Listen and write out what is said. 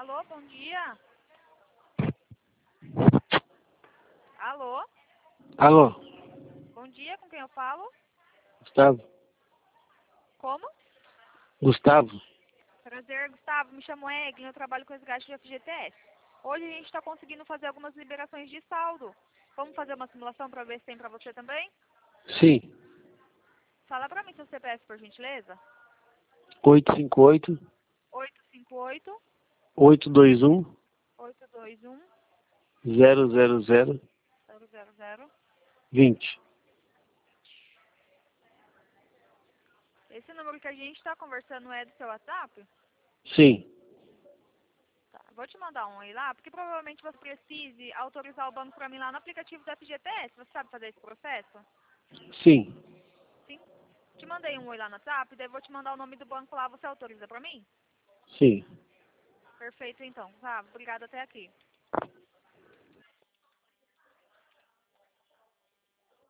Alô, bom dia. Alô, Alô, bom dia, com quem eu falo? Gustavo. Como? Gustavo. Prazer, Gustavo, me chamo Eglin, eu trabalho com resgate de FGTS. Hoje a gente está conseguindo fazer algumas liberações de saldo. Vamos fazer uma simulação para ver se tem para você também? Sim. Fala para mim seu CPF, por gentileza. 858 858 821 821 000 000. 20. Esse número que a gente está conversando é do seu WhatsApp? Sim. Tá, vou te mandar um aí lá, porque provavelmente você precise autorizar o banco para mim lá no aplicativo do FGTS. Você sabe fazer esse processo? Sim. Sim. Te mandei um oi lá no WhatsApp, daí vou te mandar o nome do banco lá. Você autoriza para mim? Sim. Perfeito, então. Tá, obrigada até aqui.